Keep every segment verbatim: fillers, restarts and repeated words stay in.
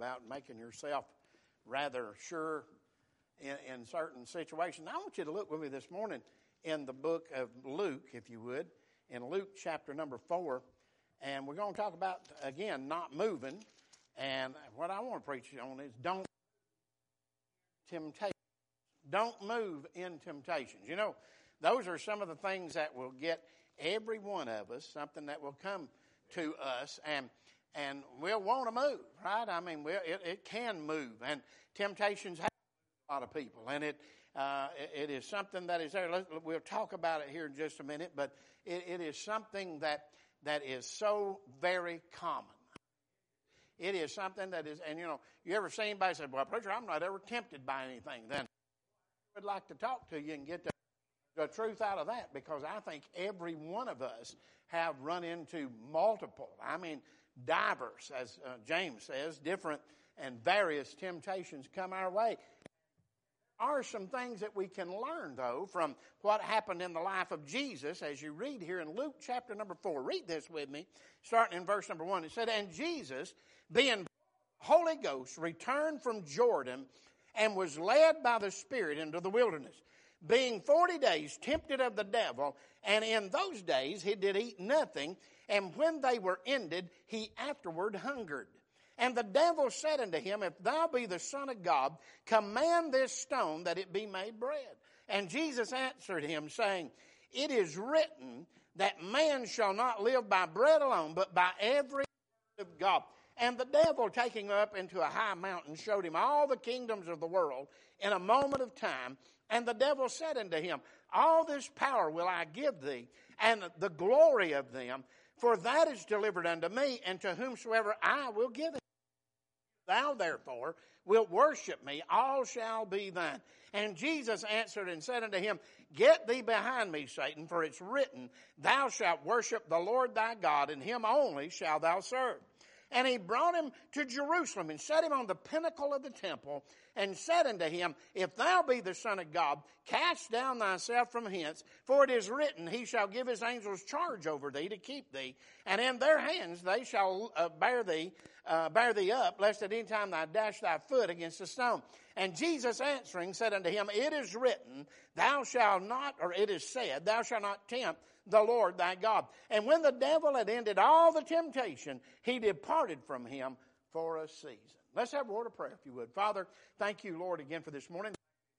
about making yourself rather sure in, in certain situations. I want you to look with me this morning in the book of Luke, if you would, in Luke chapter number four. And we're going to talk about, again, not moving. And what I want to preach on is don't temptation. Don't move in temptations. You know, those are some of the things that will get every one of us, something that will come to us, and and we'll want to move, right? I mean, we'll, it, it can move, and temptations have a lot of people, and it uh, it, it is something that is there. Let's, we'll talk about it here in just a minute, but it, it is something that that is so very common. It is something that is, and you know, you ever seen anybody say, "Well, preacher, I'm not ever tempted by anything." Then I would like to talk to you and get the, the truth out of that, because I think every one of us have run into multiple, I mean, divers, as uh, James says, different and various temptations come our way. There are some things that we can learn, though, from what happened in the life of Jesus, as you read here in Luke chapter number four. Read this with me, starting in verse number one. It said, "And Jesus, being Holy Ghost, returned from Jordan and was led by the Spirit into the wilderness, being forty days tempted of the devil. And in those days he did eat nothing, and when they were ended, he afterward hungered. And the devil said unto him, If thou be the Son of God, command this stone that it be made bread. And Jesus answered him, saying, It is written that man shall not live by bread alone, but by every word of God. And the devil, taking him up into a high mountain, showed him all the kingdoms of the world in a moment of time. And the devil said unto him, All this power will I give thee, and the glory of them, for that is delivered unto me, and to whomsoever I will give it. Thou therefore wilt worship me, all shall be thine. And Jesus answered and said unto him, Get thee behind me, Satan, for it's written, Thou shalt worship the Lord thy God, and him only shalt thou serve. And he brought him to Jerusalem and set him on the pinnacle of the temple and said unto him, If thou be the Son of God, cast down thyself from hence, for it is written, He shall give his angels charge over thee to keep thee, and in their hands they shall uh, bear thee, uh, bear thee up, lest at any time thou dash thy foot against a stone. And Jesus answering said unto him, It is written, Thou shalt not, or it is said, Thou shalt not tempt the Lord thy God. And when the devil had ended all the temptation, he departed from him for a season. Let's have a word of prayer, if you would. Father, thank you, Lord, again for this morning.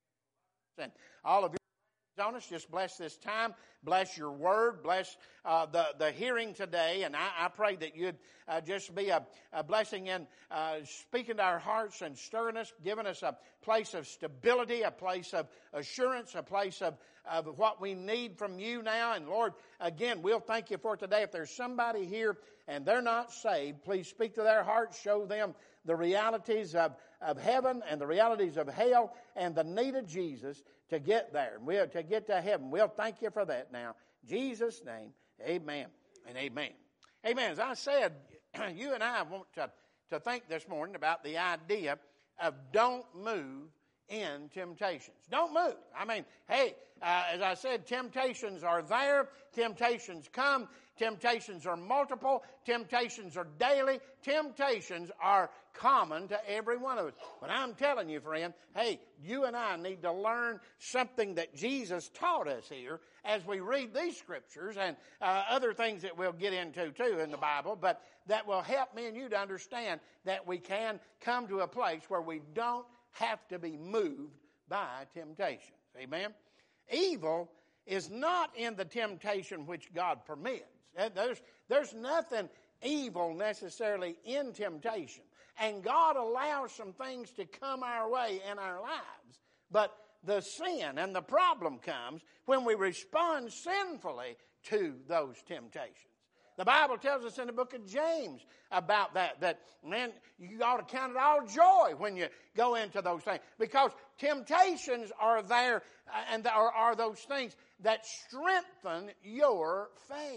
And all of your on us, just bless this time, bless your word, bless uh, the, the hearing today, and I, I pray that you'd uh, just be a, a blessing in uh, speaking to our hearts and stirring us, giving us a place of stability, a place of assurance, a place of, of what we need from you now. And Lord, again, we'll thank you for today. If there's somebody here and they're not saved, please speak to their hearts, show them the realities of, of heaven and the realities of hell and the need of Jesus to get there, we'll, to get to heaven. We'll thank you for that now. In Jesus' name, amen and amen. Amen. As I said, you and I want to, to think this morning about the idea of don't move in temptations. Don't move. I mean, hey, uh, as I said, temptations are there. Temptations come. Temptations are multiple. Temptations are daily. Temptations are common to every one of us. But I'm telling you, friend, hey, you and I need to learn something that Jesus taught us here as we read these scriptures and uh, other things that we'll get into too in the Bible, but that will help me and you to understand that we can come to a place where we don't have to be moved by temptations. Amen? Evil is not in the temptation which God permits. There's, there's nothing evil necessarily in temptation. And God allows some things to come our way in our lives. But the sin and the problem comes when we respond sinfully to those temptations. The Bible tells us in the book of James about that, that, man, you ought to count it all joy when you go into those things. Because temptations are there, and are, are those things that strengthen your faith.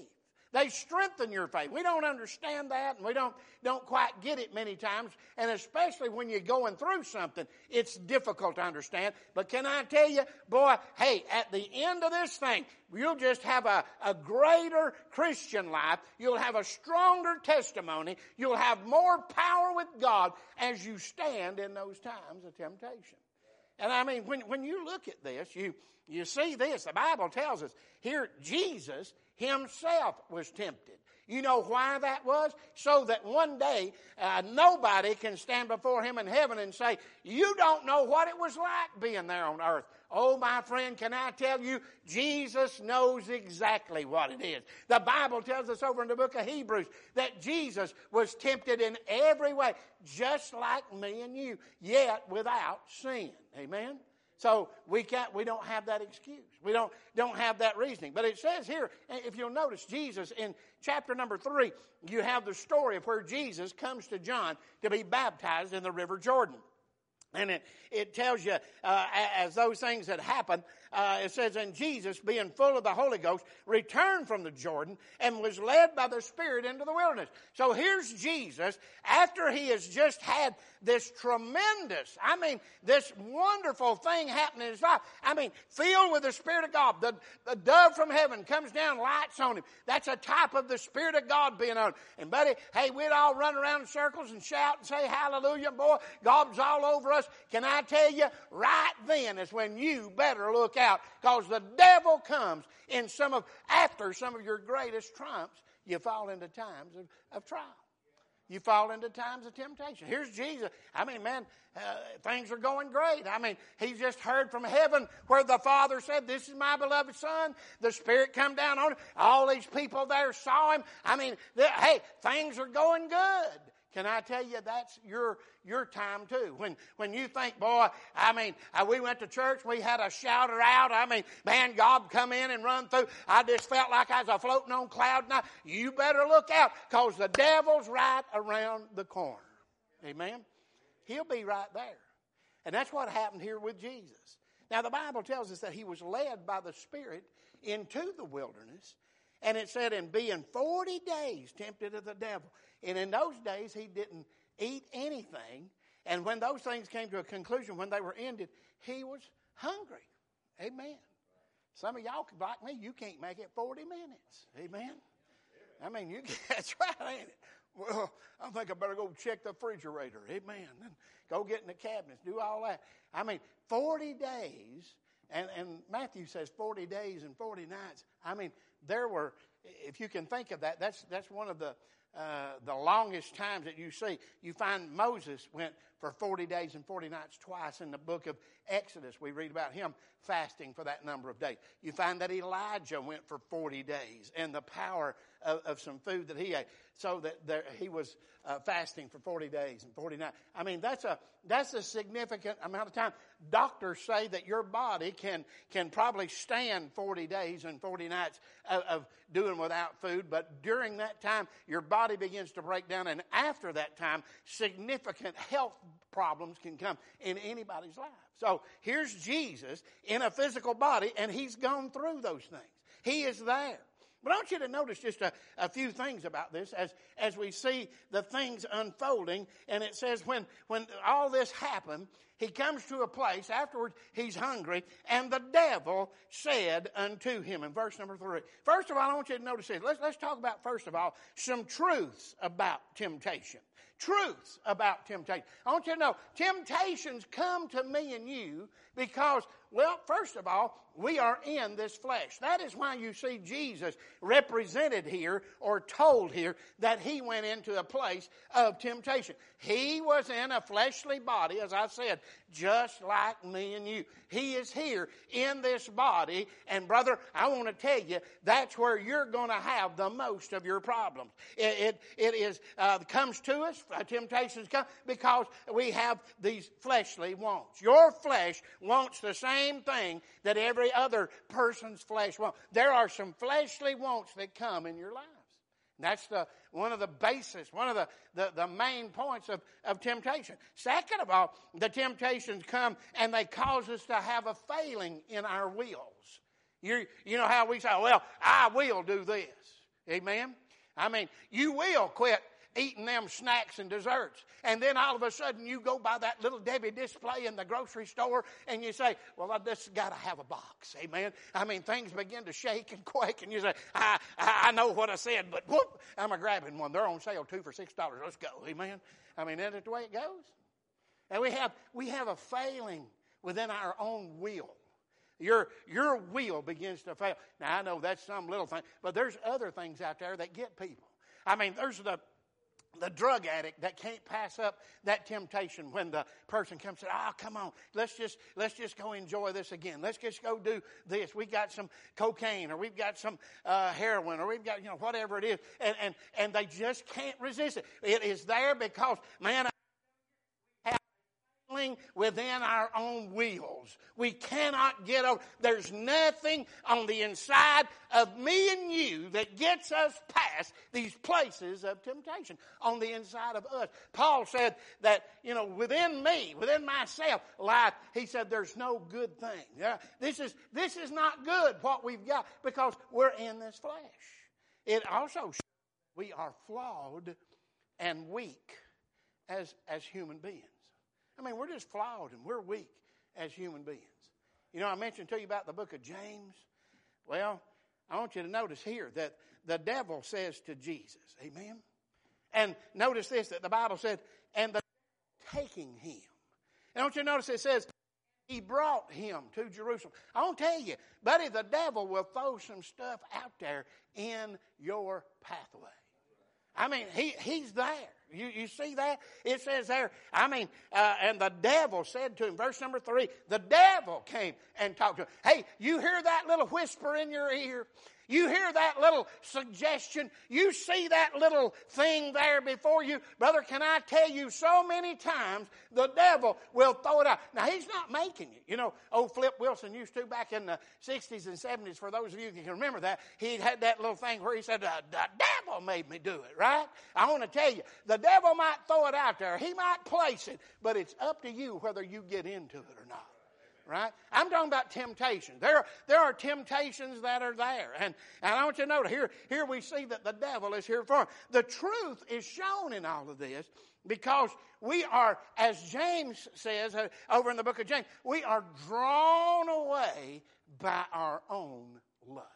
They strengthen your faith. We don't understand that, and we don't, don't quite get it many times. And especially when you're going through something, it's difficult to understand. But can I tell you, boy, hey, at the end of this thing, you'll just have a, a greater Christian life. You'll have a stronger testimony. You'll have more power with God as you stand in those times of temptation. And I mean, when, when you look at this, you, you see this. The Bible tells us here, Jesus himself was tempted. You know why that was? So that one day uh, nobody can stand before him in heaven and say, you don't know what it was like being there on earth. Oh, my friend, can I tell you, Jesus knows exactly what it is. The Bible tells us over in the book of Hebrews that Jesus was tempted in every way, just like me and you, yet without sin. Amen? So we can't, we don't have that excuse. We don't, don't have that reasoning. But it says here, if you'll notice, Jesus in chapter number three, you have the story of where Jesus comes to John to be baptized in the River Jordan. And it, it tells you, uh, as those things had happened, uh, it says, and Jesus, being full of the Holy Ghost, returned from the Jordan and was led by the Spirit into the wilderness. So here's Jesus, after he has just had this tremendous, I mean, this wonderful thing happen in his life. I mean, filled with the Spirit of God. The, the dove from heaven comes down, lights on him. That's a type of the Spirit of God being on him. And buddy, hey, we'd all run around in circles and shout and say, hallelujah, boy, God's all over us. Can I tell you, right then is when you better look out, because the devil comes in some of, after some of your greatest triumphs, you fall into times of, of trial. You fall into times of temptation. Here's Jesus. I mean, man, uh, things are going great. I mean, he's just heard from heaven where the Father said, this is my beloved Son. The Spirit come down on him. All these people there saw him. I mean, hey, things are going good. Can I tell you, that's your your time too. When when you think, boy, I mean, uh, we went to church, we had a shouter out. I mean, man, God come in and run through. I just felt like I was floating on cloud nine. You better look out, because the devil's right around the corner. Amen? He'll be right there. And that's what happened here with Jesus. Now, the Bible tells us that he was led by the Spirit into the wilderness. And it said, in being forty days tempted of the devil. And in those days, he didn't eat anything. And when those things came to a conclusion, when they were ended, he was hungry. Amen. Some of y'all, like me, you can't make it forty minutes. Amen. I mean, you that's right, ain't it? Well, I think I better go check the refrigerator. Amen. And go get in the cabinets, do all that. I mean, forty days, and, and Matthew says forty days and forty nights. I mean, there were, if you can think of that, that's that's one of the uh, the longest times that you see. You find Moses went for forty days and forty nights twice in the book of Exodus. We read about him fasting for that number of days. You find that Elijah went for forty days and the power of, of some food that he ate. So that there, he was uh, fasting for forty days and forty nights. I mean, that's a that's a significant amount of time. Doctors say that your body can can probably stand forty days and forty nights of, of doing without food, but during that time, your body begins to break down, and after that time, significant health problems can come in anybody's life. So here's Jesus in a physical body, and he's gone through those things. He is there. But I want you to notice just a, a few things about this as, as we see the things unfolding. And it says when, when all this happened, he comes to a place, afterwards he's hungry, and the devil said unto him, in verse number three. First of all, I want you to notice this. Let's, let's talk about, first of all, some truths about temptation. Truths about temptation. I want you to know, temptations come to me and you because, well, first of all, we are in this flesh. That is why you see Jesus represented here or told here that he went into a place of temptation. He was in a fleshly body, as I said, just like me and you. He is here in this body, and brother, I want to tell you, that's where you're going to have the most of your problems. It, it, it is uh, comes to us, uh, temptations come, because we have these fleshly wants. Your flesh wants the same thing that every other person's flesh wants. There are some fleshly wants that come in your lives. And that's the one of the basis, one of the, the, the main points of, of temptation. Second of all, the temptations come and they cause us to have a failing in our wills. You, you know how we say, well, I will do this. Amen? I mean, you will quit eating them snacks and desserts. And then all of a sudden you go by that little Debbie display in the grocery store and you say, well, I just got to have a box. Amen? I mean, things begin to shake and quake and you say, I, I, I know what I said, but whoop, I'm a grabbing one. They're on sale two for six dollars. Let's go. Amen? I mean, isn't it the way it goes? And we have, we have a failing within our own will. Your, your will begins to fail. Now, I know that's some little thing, but there's other things out there that get people. I mean, there's the the drug addict that can't pass up that temptation when the person comes and says, oh, come on, let's just let's just go enjoy this again. Let's just go do this. We got some cocaine or we've got some uh, heroin or we've got, you know, whatever it is. And, and, and they just can't resist it. It is there because, man, within our own wills. We cannot get over. There's nothing on the inside of me and you that gets us past these places of temptation on the inside of us. Paul said that, you know, within me, within myself, life, he said there's no good thing. Yeah, this is this is not good what we've got because we're in this flesh. It also shows we are flawed and weak as as human beings. I mean, we're just flawed and we're weak as human beings. You know, I mentioned to you about the book of James. Well, I want you to notice here that the devil says to Jesus, amen? And notice this, that the Bible said, and the taking him. And I want you to notice it says, he brought him to Jerusalem. I want to tell you, buddy, the devil will throw some stuff out there in your pathway. I mean, he he's there. You you see that? It says there, I mean, uh, and the devil said to him, verse number three, the devil came and talked to him. Hey, you hear that little whisper in your ear? You hear that little suggestion? You see that little thing there before you? Brother, can I tell you, so many times the devil will throw it out. Now, he's not making it. You know, old Flip Wilson used to back in the sixties and seventies, for those of you who can remember that, he had that little thing where he said, the, the devil made me do it, right? I want to tell you, the devil might throw it out there. He might place it, but it's up to you whether you get into it or not. Right? I'm talking about temptation. There, there are temptations that are there. And, and I want you to note, here, here we see that the devil is here for him. The truth is shown in all of this because we are, as James says uh, over in the book of James, we are drawn away by our own lusts.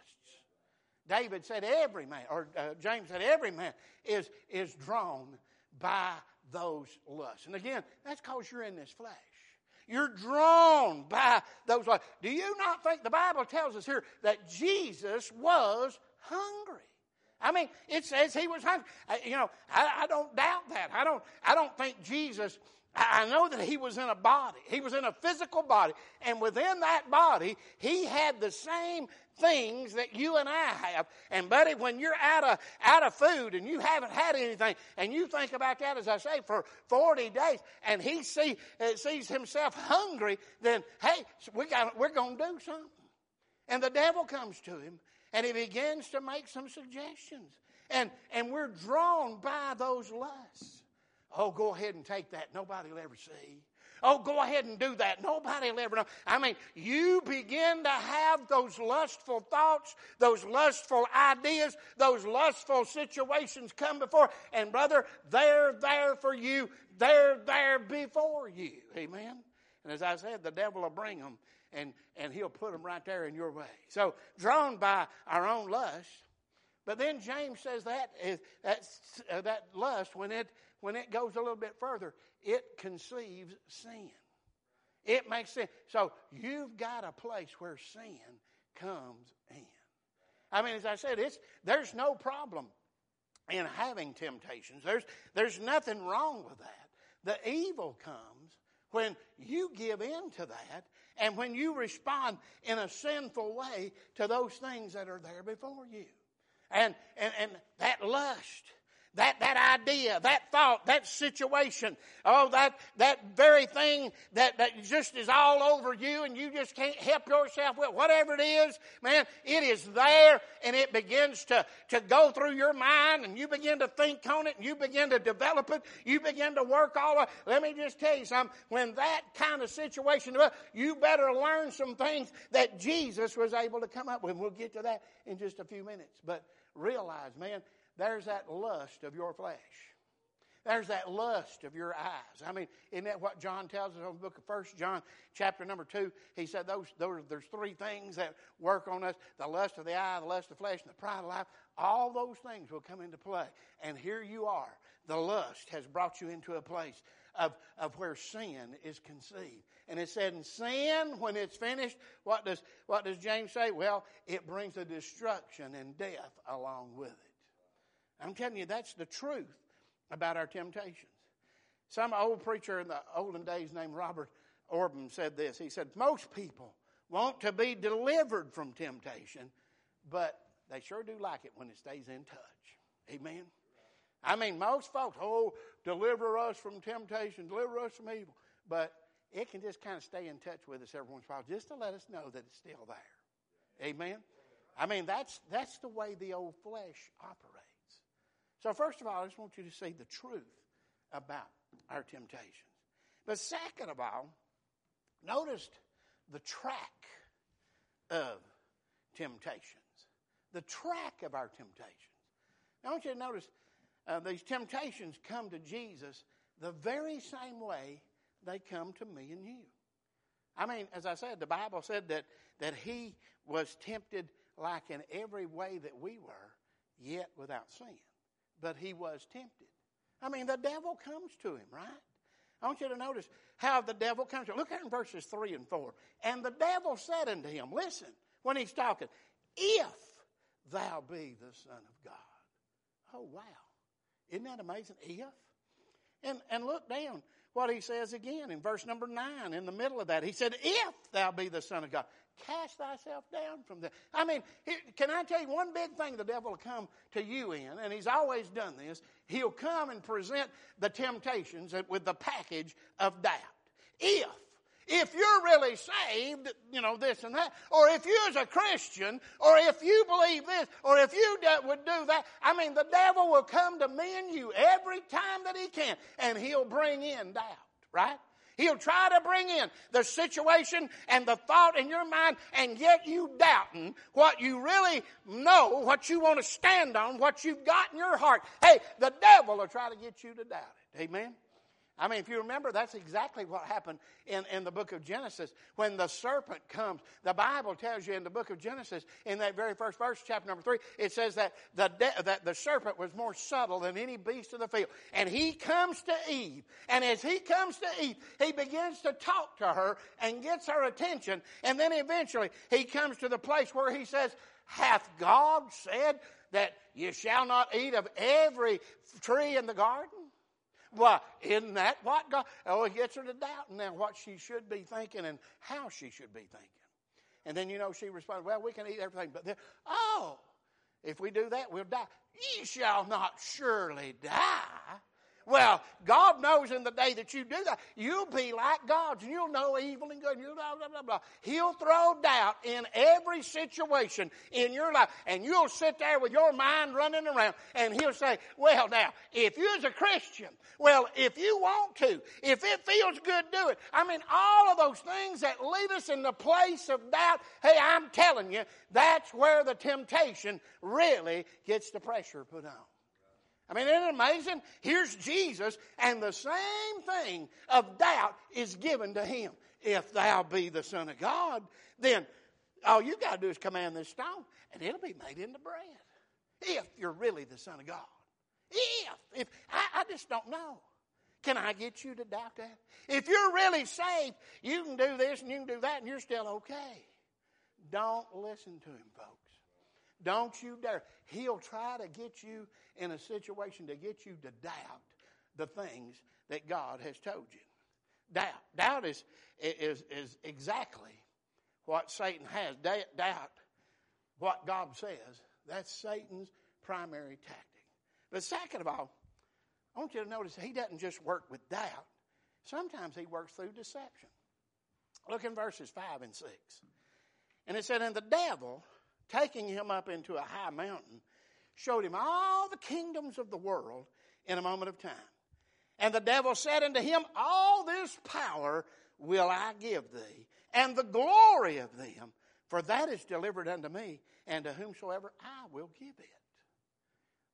David said every man, or uh, James said every man is, is drawn by those lusts. And again, that's because you're in this flesh. You're drawn by those lights. Do you not think the Bible tells us here that Jesus was hungry? I mean, it says he was hungry. I, you know, I, I don't doubt that. I don't. I don't think Jesus. I, I know that he was in a body. He was in a physical body, and within that body, he had the same things that you and I have. And buddy, when you're out of out of food and you haven't had anything, and you think about that, as I say, for forty days, and he see uh, sees himself hungry, then hey, we got we're going to do something. And the devil comes to him, and he begins to make some suggestions, and and we're drawn by those lusts. Oh, go ahead and take that. Nobody will ever see. Oh, go ahead and do that. Nobody will ever know. I mean, you begin to have those lustful thoughts, those lustful ideas, those lustful situations come before. And brother, they're there for you. They're there before you. Amen? And as I said, the devil will bring them, and, and he'll put them right there in your way. So, drawn by our own lust. But then James says that is, that's, uh, that lust, when it when it goes a little bit further, it conceives sin. It makes sin. So you've got a place where sin comes in. I mean, as I said, it's there's no problem in having temptations. There's there's nothing wrong with that. The evil comes when you give in to that and when you respond in a sinful way to those things that are there before you. And and, and that lust, That that idea, that thought, that situation, oh, that that very thing that, that just is all over you and you just can't help yourself with, whatever it is, man, it is there and it begins to, to go through your mind and you begin to think on it and you begin to develop it. You begin to work all of it. Let me just tell you something. When that kind of situation, you better learn some things that Jesus was able to come up with. We'll get to that in just a few minutes. But realize, man, there's that lust of your flesh. There's that lust of your eyes. I mean, isn't that what John tells us in the book of First John, chapter number two? He said those, those there's three things that work on us: the lust of the eye, the lust of the flesh, and the pride of life. All those things will come into play. And here you are. The lust has brought you into a place of, of where sin is conceived. And it said, in sin, when it's finished, what does, what does James say? Well, it brings a destruction and death along with it. I'm telling you, that's the truth about our temptations. Some old preacher in the olden days named Robert Orban said this. He said, most people want to be delivered from temptation, but they sure do like it when it stays in touch. Amen? I mean, most folks, oh, deliver us from temptation, deliver us from evil. But it can just kind of stay in touch with us every once in a while just to let us know that it's still there. Amen? I mean, that's that's the way the old flesh operates. So first of all, I just want you to see the truth about our temptations. But second of all, notice the track of temptations. The track of our temptations. Now I want you to notice uh, these temptations come to Jesus the very same way they come to me and you. I mean, as I said, the Bible said that, that he was tempted like in every way that we were, yet without sin. But he was tempted. I mean, the devil comes to him, right? I want you to notice how the devil comes to him. Look at in verses three and four. And the devil said unto him, listen, when he's talking, if thou be the Son of God. Oh, wow. Isn't that amazing? If. And, and look down what he says again in verse number nine, in the middle of that. He said, if thou be the Son of God, cast thyself down from there. I mean, can I tell you one big thing the devil will come to you in, and he's always done this, he'll come and present the temptations with the package of doubt. If. If you're really saved, you know, this and that, or if you as a Christian, or if you believe this, or if you do, would do that, I mean, the devil will come to me and you every time that he can, and he'll bring in doubt, right? He'll try to bring in the situation and the thought in your mind and get you doubting what you really know, what you want to stand on, what you've got in your heart. Hey, the devil will try to get you to doubt it. Amen? I mean, if you remember, that's exactly what happened in, in the book of Genesis. When the serpent comes, the Bible tells you in the book of Genesis, in that very first verse, chapter number three, it says that the, de- that the serpent was more subtle than any beast of the field. And he comes to Eve. And as he comes to Eve, he begins to talk to her and gets her attention. And then eventually he comes to the place where he says, hath God said that you shall not eat of every tree in the garden? Well, isn't that what God... Oh, it gets her to doubt now what she should be thinking and how she should be thinking. And then, you know, she responded, well, we can eat everything. But then, oh, if we do that, we'll die. Ye shall not surely die. Well, God knows in the day that you do that, you'll be like gods, and you'll know evil and good, and you'll blah, blah, blah, blah. He'll throw doubt in every situation in your life, and you'll sit there with your mind running around, and he'll say, well, now, if you're a Christian, well, if you want to, if it feels good, do it. I mean, all of those things that lead us in the place of doubt, hey, I'm telling you, that's where the temptation really gets the pressure put on. I mean, isn't it amazing? Here's Jesus, and the same thing of doubt is given to him. If thou be the Son of God, then all you got to do is command this stone, and it'll be made into bread. If you're really the Son of God. If. If I, I just don't know. Can I get you to doubt that? If you're really saved, you can do this and you can do that, and you're still okay. Don't listen to him, folks. Don't you dare. He'll try to get you in a situation to get you to doubt the things that God has told you. Doubt. Doubt is, is, is exactly what Satan has. Doubt what God says. That's Satan's primary tactic. But second of all, I want you to notice he doesn't just work with doubt. Sometimes he works through deception. Look in verses five and six. And it said, and the devil, taking him up into a high mountain, showed him all the kingdoms of the world in a moment of time. And the devil said unto him, all this power will I give thee, and the glory of them, for that is delivered unto me, and to whomsoever I will give it.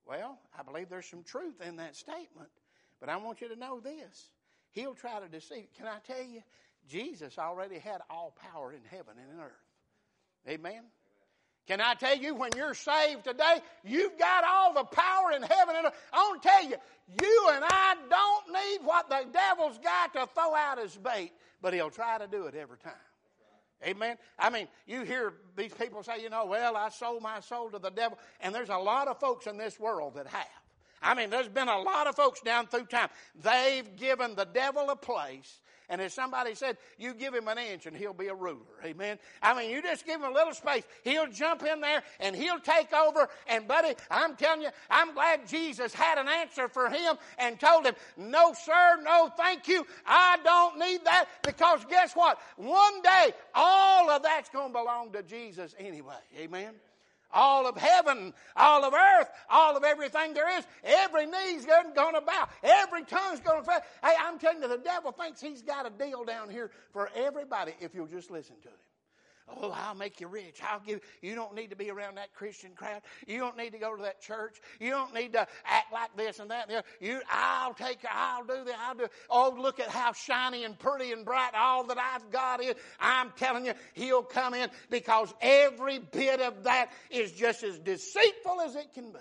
Well, I believe there's some truth in that statement, but I want you to know this. He'll try to deceive. Can I tell you, Jesus already had all power in heaven and in earth. Amen? Can I tell you, when you're saved today, you've got all the power in heaven and earth. I want to tell you, you and I don't need what the devil's got to throw out as bait, but he'll try to do it every time. Amen? I mean, you hear these people say, you know, well, I sold my soul to the devil, and there's a lot of folks in this world that have. I mean, there's been a lot of folks down through time. They've given the devil a place. And as somebody said, you give him an inch and he'll be a ruler. Amen. I mean, you just give him a little space. He'll jump in there and he'll take over. And buddy, I'm telling you, I'm glad Jesus had an answer for him and told him, no sir, no thank you. I don't need that, because guess what? One day, all of that's going to belong to Jesus anyway. Amen. All of heaven, all of earth, all of everything there is, every knee's going to bow, every tongue's going to fail. Hey, I'm telling you, the devil thinks he's got a deal down here for everybody if you'll just listen to him. Oh, I'll make you rich. I'll give. You don't need to be around that Christian crowd. You don't need to go to that church. You don't need to act like this and that. And the other. You, I'll take. I'll do that. I'll do. Oh, look at how shiny and pretty and bright all that I've got is. I'm telling you, he'll come in, because every bit of that is just as deceitful as it can be.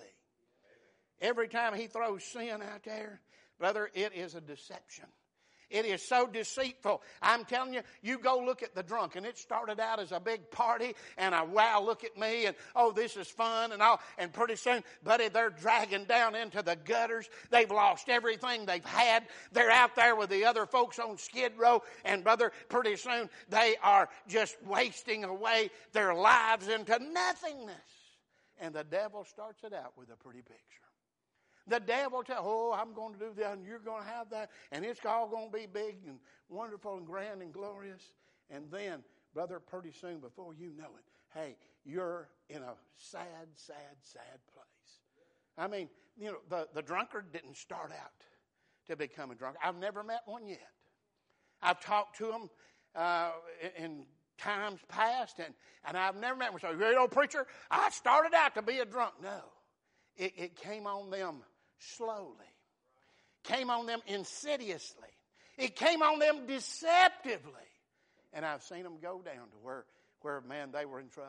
Every time he throws sin out there, brother, it is a deception. It is so deceitful. I'm telling you, you go look at the drunk, and it started out as a big party and a wow, look at me, and oh, this is fun and all. And pretty soon, buddy, they're dragging down into the gutters. They've lost everything they've had. They're out there with the other folks on Skid Row, and brother, pretty soon they are just wasting away their lives into nothingness. And the devil starts it out with a pretty picture. The devil tells, oh, I'm going to do that, and you're going to have that, and it's all going to be big and wonderful and grand and glorious. And then, brother, pretty soon, before you know it, hey, you're in a sad, sad, sad place. I mean, you know, the, the drunkard didn't start out to become a drunkard. I've never met one yet. I've talked to them uh, in times past, and, and I've never met one. So, you know, preacher, I started out to be a drunk. No, it, it came on them slowly, came on them insidiously. It came on them deceptively. And I've seen them go down to where, where, man, they were in trouble.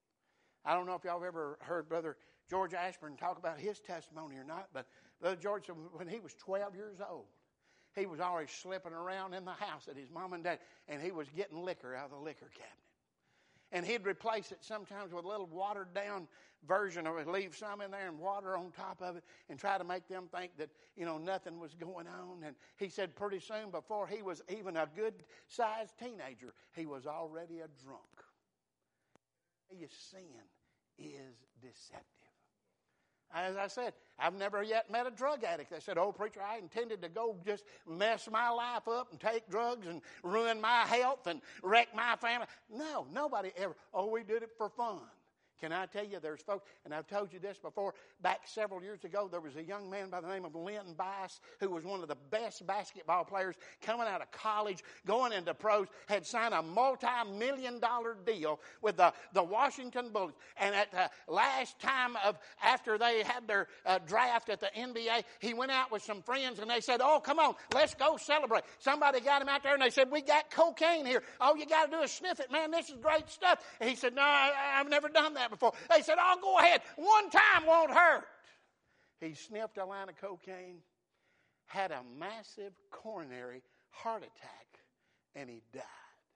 I don't know if y'all have ever heard Brother George Ashburn talk about his testimony or not, but Brother George, when he was twelve years old, he was always slipping around in the house at his mom and dad, and he was getting liquor out of the liquor cabinet. And he'd replace it sometimes with a little watered down version of it, leave some in there and water on top of it and try to make them think that, you know, nothing was going on. And he said pretty soon, before he was even a good-sized teenager, he was already a drunk. Sin is deceptive. As I said, I've never yet met a drug addict that said, oh, preacher, I intended to go just mess my life up and take drugs and ruin my health and wreck my family. No, nobody ever. Oh, we did it for fun. Can I tell you, there's folks, and I've told you this before, back several years ago, there was a young man by the name of Lynn Bice, who was one of the best basketball players coming out of college, going into pros, had signed a multi-million dollar deal with the, the Washington Bullets. And at the last time of, after they had their uh, draft at the N B A, he went out with some friends, and they said, oh, come on, let's go celebrate. Somebody got him out there, and they said, we got cocaine here. All you got to do is sniff it, man, this is great stuff. And he said, no, I, I've never done that before. They said, oh, go ahead. One time won't hurt. He sniffed a line of cocaine, had a massive coronary heart attack, and he died.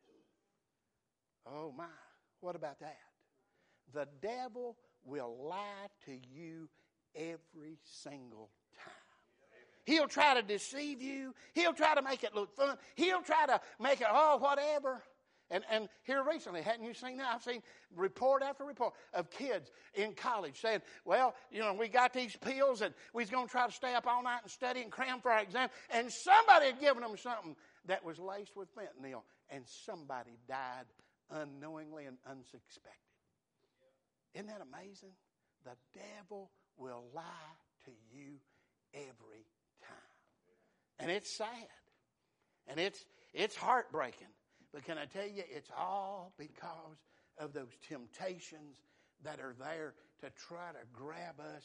Oh, my. What about that? The devil will lie to you every single time. He'll try to deceive you. He'll try to make it look fun. He'll try to make it, oh, whatever. And, and here recently, hadn't you seen that? I've seen report after report of kids in college saying, well, you know, we got these pills and we're going to try to stay up all night and study and cram for our exam. And somebody had given them something that was laced with fentanyl. And somebody died unknowingly and unsuspected. Isn't that amazing? The devil will lie to you every time. And it's sad. And it's it's heartbreaking. But can I tell you, it's all because of those temptations that are there to try to grab us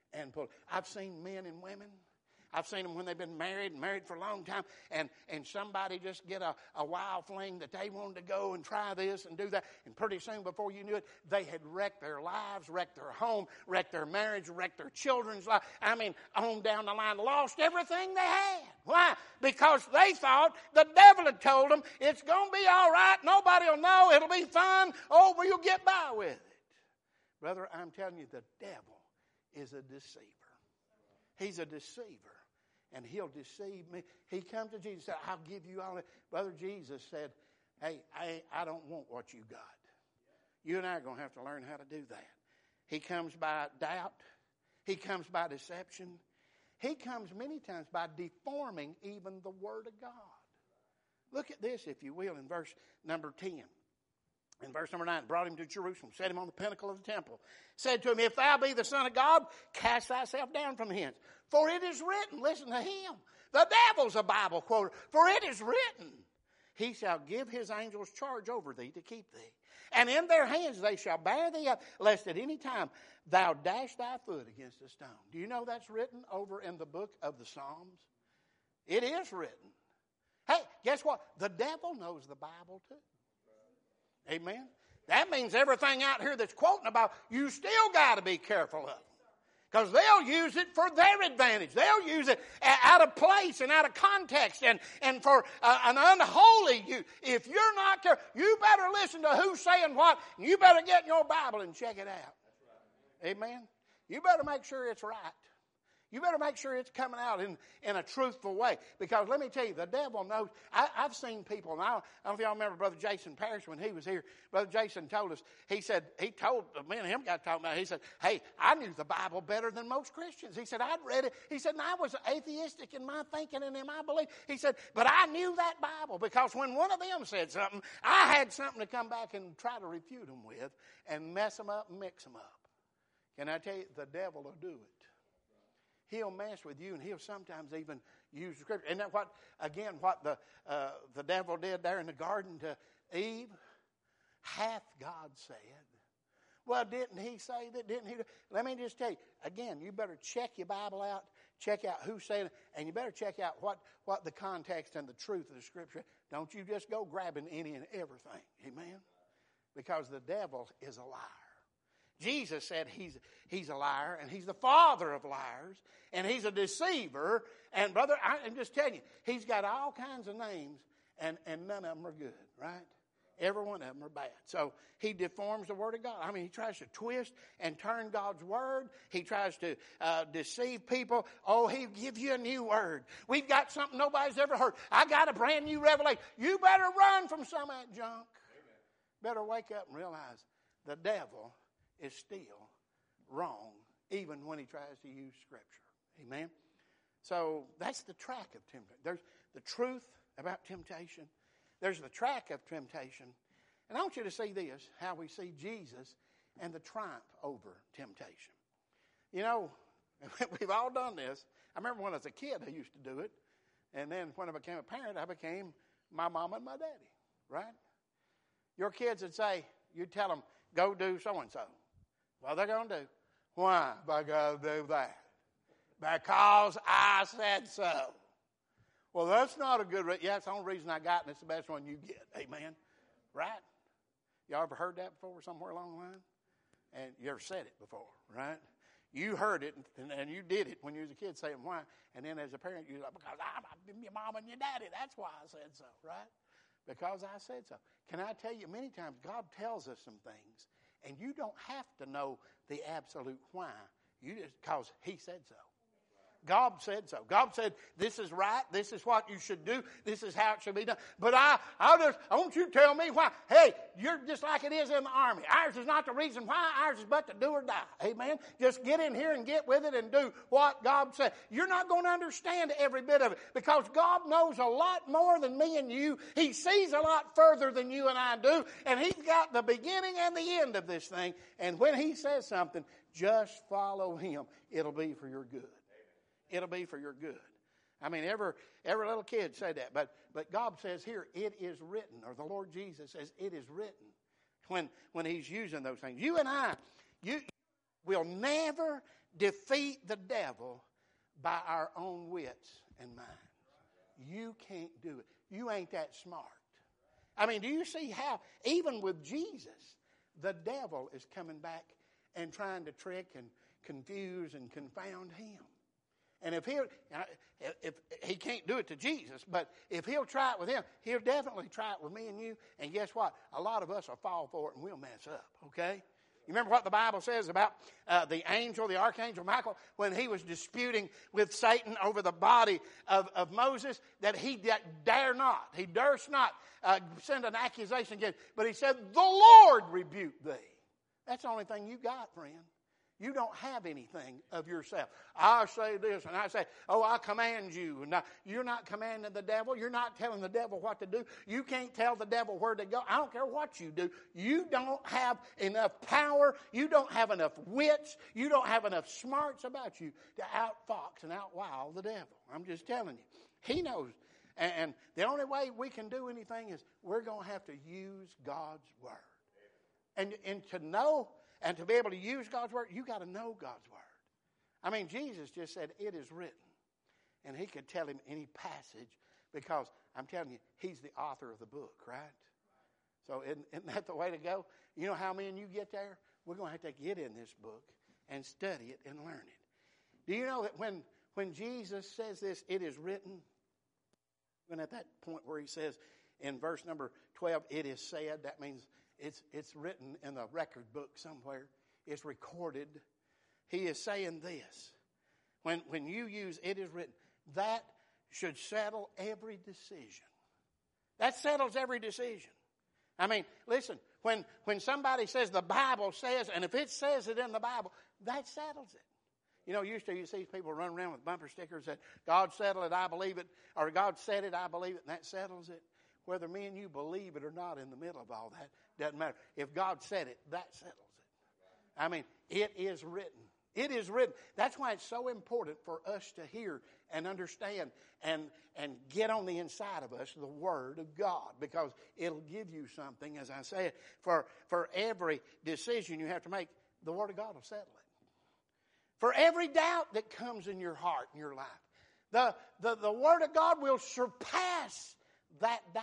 and pull. I've seen men and women. I've seen them when they've been married and married for a long time, and, and somebody just get a, a wild fling that they wanted to go and try this and do that, and pretty soon before you knew it, they had wrecked their lives, wrecked their home, wrecked their marriage, wrecked their children's life. I mean, on down the line, lost everything they had. Why? Because they thought the devil had told them, it's going to be all right, nobody will know, it'll be fun, oh, well, you'll get by with it. Brother, I'm telling you, the devil is a deceiver. He's a deceiver. And he'll deceive me. He comes to Jesus and said, I'll give you all that. Brother Jesus said, hey, I, I don't want what you got. You and I are going to have to learn how to do that. He comes by doubt. He comes by deception. He comes many times by deforming even the Word of God. Look at this, if you will, in verse number ten. In verse number nine, brought him to Jerusalem, set him on the pinnacle of the temple, said to him, if thou be the Son of God, cast thyself down from hence. For it is written, listen to him. The devil's a Bible quoter. For it is written, he shall give his angels charge over thee to keep thee. And in their hands they shall bear thee up, lest at any time thou dash thy foot against a stone. Do you know that's written over in the book of the Psalms? It is written. Hey, guess what? The devil knows the Bible too. Amen. That means everything out here that's quoting about, you still got to be careful of. Because they'll use it for their advantage. They'll use it out of place and out of context and, and for uh, an unholy use. If you're not careful, you better listen to who's saying what. And you better get in your Bible and check it out. Amen. You better make sure it's right. You better make sure it's coming out in, in a truthful way. Because let me tell you, the devil knows. I, I've seen people, and I, I don't know if y'all remember Brother Jason Parrish when he was here. Brother Jason told us, he said, he told, me and him got talking about it. He said, hey, I knew the Bible better than most Christians. He said, I'd read it. He said, and I was atheistic in my thinking and in my belief. He said, but I knew that Bible because when one of them said something, I had something to come back and try to refute them with and mess them up and mix them up. Can I tell you, the devil will do it. He'll mess with you, and he'll sometimes even use Scripture. Isn't that what, again, what the uh, the devil did there in the garden to Eve? Hath God said? Well, didn't he say that? Didn't he? Let me just tell you, again, you better check your Bible out, check out who said it, and you better check out what, what the context and the truth of the Scripture. Don't you just go grabbing any and everything. Amen? Because the devil is a liar. Jesus said he's, he's a liar, and he's the father of liars, and he's a deceiver. And, brother, I, I'm just telling you, he's got all kinds of names, and, and none of them are good, right? Every one of them are bad. So he deforms the Word of God. I mean, he tries to twist and turn God's Word. He tries to uh, deceive people. Oh, he'll give you a new word. We've got something nobody's ever heard. I got a brand new revelation. You better run from some of that junk. Amen. Better wake up and realize the devil is still wrong, even when he tries to use Scripture. Amen? So that's the track of temptation. There's the truth about temptation. There's the track of temptation. And I want you to see this, how we see Jesus and the triumph over temptation. You know, we've all done this. I remember when I was a kid, I used to do it. And then when I became a parent, I became my mama and my daddy, right? Your kids would say, you'd tell them, go do so-and-so. What they're going to do? Why have I got to do that? Because I said so. Well, that's not a good reason. Yeah, it's the only reason I got, and it's the best one you get. Amen? Right? Y'all ever heard that before somewhere along the line? And you ever said it before, right? You heard it, and, and you did it when you was a kid saying why. And then as a parent, you're like, because I'm your mom and your daddy. That's why I said so, right? Because I said so. Can I tell you, many times God tells us some things, and you don't have to know the absolute why. You just, because he said so. God said so. God said, this is right. This is what you should do. This is how it should be done. But I, I just, I want you to tell me why. Hey, you're just like it is in the army. Ours is not the reason why. Ours is but to do or die. Amen. Just get in here and get with it and do what God said. You're not going to understand every bit of it because God knows a lot more than me and you. He sees a lot further than you and I do. And he's got the beginning and the end of this thing. And when he says something, just follow him. It'll be for your good. It'll be for your good. I mean, every every little kid say that. But but God says here, it is written. Or the Lord Jesus says, it is written. When when he's using those things. You and I, you will never defeat the devil by our own wits and minds. You can't do it. You ain't that smart. I mean, do you see how, even with Jesus, the devil is coming back and trying to trick and confuse and confound him? And if he'll, if he can't do it to Jesus, but if he'll try it with him, he'll definitely try it with me and you. And guess what? A lot of us will fall for it and we'll mess up, okay? You remember what the Bible says about uh, the angel, the archangel Michael, when he was disputing with Satan over the body of, of Moses, that he dare not, he durst not uh, send an accusation against, but he said, the Lord rebuke thee. That's the only thing you got, friend. You don't have anything of yourself. I say this and I say, oh, I command you. Now, you're not commanding the devil. You're not telling the devil what to do. You can't tell the devil where to go. I don't care what you do. You don't have enough power. You don't have enough wits. You don't have enough smarts about you to outfox and outwild the devil. I'm just telling you. He knows. And the only way we can do anything is we're going to have to use God's word. And, and to know and to be able to use God's word, you got to know God's word. I mean, Jesus just said, it is written. And he could tell him any passage because I'm telling you, he's the author of the book, right? So isn't, isn't that the way to go? You know how me and you get there? We're going to have to get in this book and study it and learn it. Do you know that when, when Jesus says this, it is written, even at that point where he says in verse number twelve, it is said, that means It's it's written in the record book somewhere. It's recorded. He is saying this. When, when you use it is written, that should settle every decision. That settles every decision. I mean, listen, when, when somebody says the Bible says, and if it says it in the Bible, that settles it. You know, used to you see people run around with bumper stickers that God settled it, I believe it, or God said it, I believe it, and that settles it. Whether me and you believe it or not in the middle of all that, doesn't matter. If God said it, that settles it. I mean, it is written. It is written. That's why it's so important for us to hear and understand and, and get on the inside of us the Word of God, because it'll give you something, as I said, for, for every decision you have to make, the Word of God will settle it. For every doubt that comes in your heart and your life, the, the, the Word of God will surpass that doubt.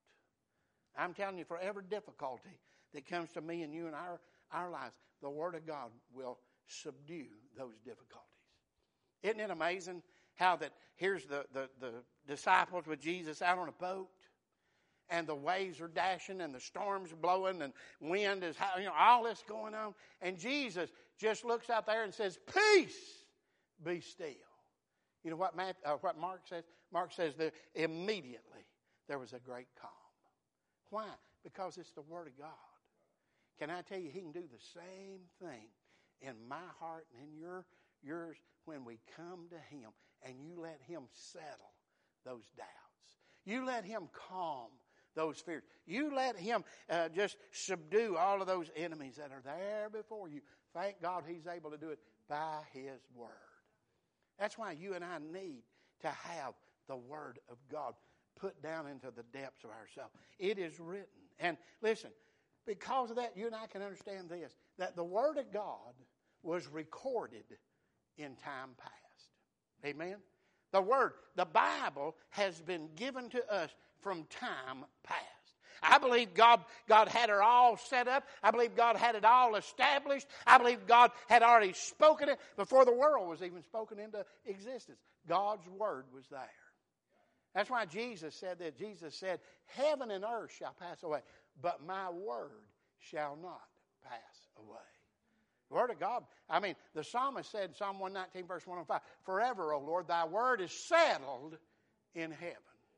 I'm telling you, for every difficulty that comes to me and you in our, our lives, the Word of God will subdue those difficulties. Isn't it amazing how that here's the, the, the disciples with Jesus out on a boat, and the waves are dashing and the storm's blowing and wind is, you know, all this going on. And Jesus just looks out there and says, peace, be still. You know what, Matt, uh, what Mark says? Mark says that immediately there was a great calm. Why? Because it's the Word of God. Can I tell you, He can do the same thing in my heart and in your yours when we come to Him and you let Him settle those doubts. You let Him calm those fears. You let Him uh, just subdue all of those enemies that are there before you. Thank God He's able to do it by His Word. That's why you and I need to have the Word of God put down into the depths of ourselves. It is written. And listen, because of that, you and I can understand this, that the Word of God was recorded in time past. Amen? The Word, the Bible, has been given to us from time past. I believe God, God had it all set up. I believe God had it all established. I believe God had already spoken it before the world was even spoken into existence. God's Word was there. That's why Jesus said that. Jesus said, heaven and earth shall pass away, but my word shall not pass away. The Word of God, I mean, the psalmist said in Psalm one nineteen, verse one oh five, forever, O Lord, thy word is settled in heaven.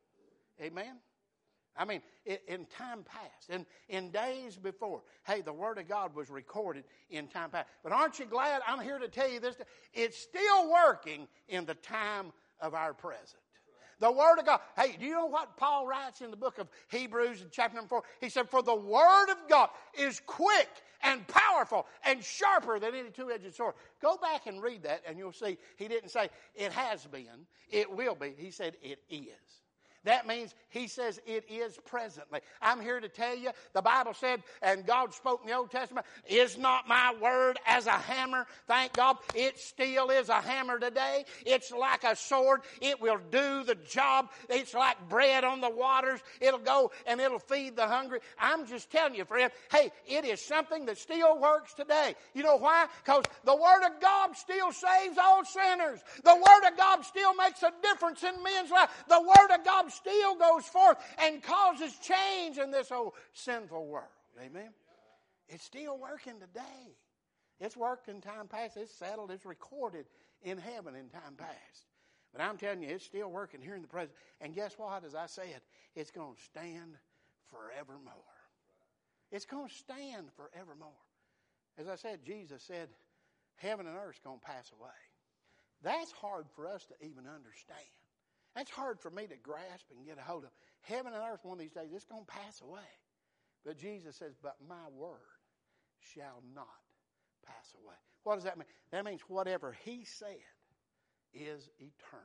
Amen? I mean, in time past, in, in days before, hey, the Word of God was recorded in time past. But aren't you glad? I'm here to tell you this. It's still working in the time of our present. The Word of God. Hey, do you know what Paul writes in the book of Hebrews in chapter number four? He said, for the Word of God is quick and powerful and sharper than any two-edged sword. Go back and read that and you'll see he didn't say it has been, it will be. He said it is. That means he says it is presently. I'm here to tell you, the Bible said, and God spoke in the Old Testament, is not my word as a hammer? Thank God, it still is a hammer today. It's like a sword. It will do the job. It's like bread on the waters. It'll go and it'll feed the hungry. I'm just telling you, friend, hey, it is something that still works today. You know why? Because the Word of God still saves all sinners. The Word of God still makes a difference in men's lives. The Word of God still goes forth and causes change in this old sinful world. Amen? It's still working today. It's worked in time past. It's settled. It's recorded in heaven in time past. But I'm telling you, it's still working here in the present. And guess what? As I said, it's going to stand forevermore. It's going to stand forevermore. As I said, Jesus said, heaven and earth is going to pass away. That's hard for us to even understand. That's hard for me to grasp and get a hold of. Heaven and earth, one of these days, it's going to pass away. But Jesus says, but my word shall not pass away. What does that mean? That means whatever he said is eternal.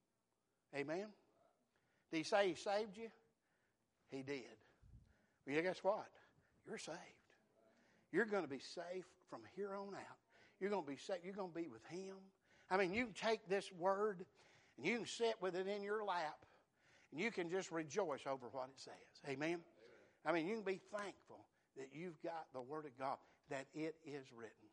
Amen? Did he say he saved you? He did. Well, guess what? You're saved. You're going to be safe from here on out. You're going to be safe. You're going to be with him. I mean, you can take this word and you can sit with it in your lap and you can just rejoice over what it says. Amen? Amen. I mean, you can be thankful that you've got the Word of God, that it is written.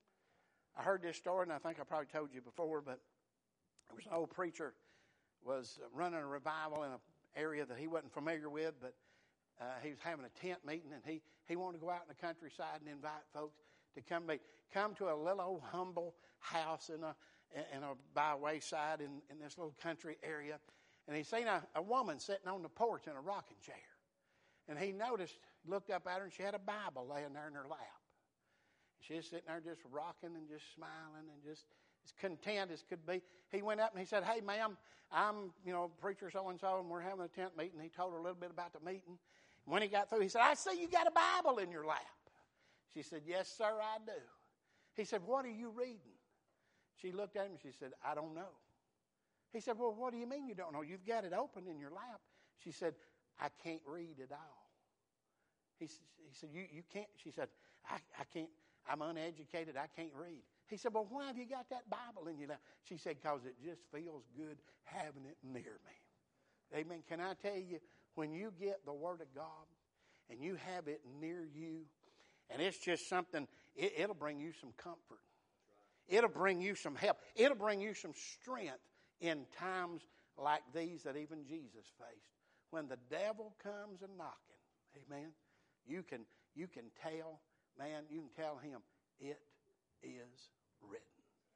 I heard this story, and I think I probably told you before, but there was an old preacher was running a revival in an area that he wasn't familiar with, but uh, he was having a tent meeting, and he, he wanted to go out in the countryside and invite folks to come meet. Come to a little old humble house in a in a by wayside in, in this little country area. And he seen a, a woman sitting on the porch in a rocking chair. And he noticed, looked up at her, and she had a Bible laying there in her lap. She was sitting there just rocking and just smiling and just as content as could be. He went up and he said, hey, ma'am, I'm, you know, preacher so-and-so, and we're having a tent meeting. He told her a little bit about the meeting. When he got through, he said, I see you got a Bible in your lap. She said, yes, sir, I do. He said, what are you reading? She looked at him and she said, I don't know. He said, well, what do you mean you don't know? You've got it open in your lap. She said, I can't read at all. He, he said, you, you can't. She said, I, I can't. I'm uneducated. I can't read. He said, well, why have you got that Bible in your lap? She said, because it just feels good having it near me. Amen. Can I tell you, when you get the Word of God and you have it near you, and it's just something, it, it'll bring you some comfort. It'll bring you some help. It'll bring you some strength in times like these that even Jesus faced. When the devil comes a knocking, amen, you can, you can tell, man, you can tell him, it is written.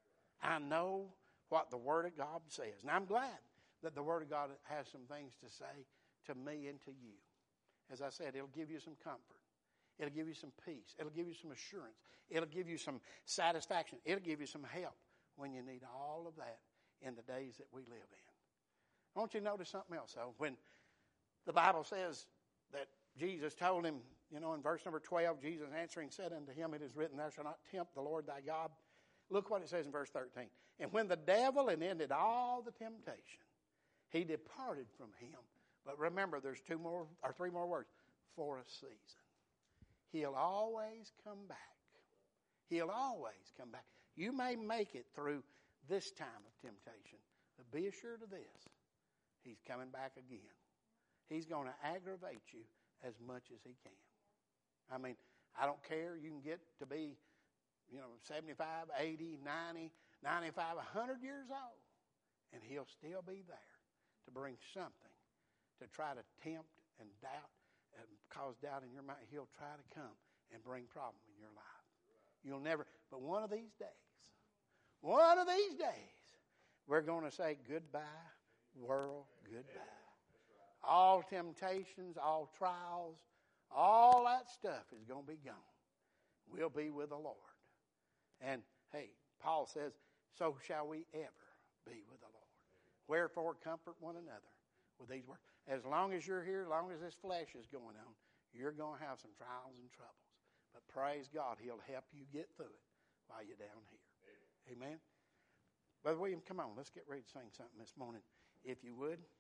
I know what the Word of God says. And I'm glad that the Word of God has some things to say to me and to you. As I said, it'll give you some comfort. It'll give you some peace. It'll give you some assurance. It'll give you some satisfaction. It'll give you some help when you need all of that in the days that we live in. I want you to notice something else, though. When the Bible says that Jesus told him, you know, in verse number twelve, Jesus answering said unto him, it is written, thou shalt not tempt the Lord thy God. Look what it says in verse thirteen. And when the devil had ended all the temptation, he departed from him. But remember, there's two more or three more words. For a season. He'll always come back. He'll always come back. You may make it through this time of temptation, but be assured of this. He's coming back again. He's going to aggravate you as much as he can. I mean, I don't care. You can get to be, you know, seventy-five, eighty, ninety, ninety-five, one hundred years old, and he'll still be there to bring something to try to tempt and doubt and cause doubt in your mind. He'll try to come and bring problem in your life. You'll never, but one of these days, one of these days, we're going to say goodbye, world, goodbye. All temptations, all trials, all that stuff is going to be gone. We'll be with the Lord. And, hey, Paul says, so shall we ever be with the Lord. Wherefore, comfort one another with these words. As long as you're here, as long as this flesh is going on, you're going to have some trials and troubles. But praise God, he'll help you get through it while you're down here. Amen. Amen? Brother William, come on, let's get ready to sing something this morning, if you would.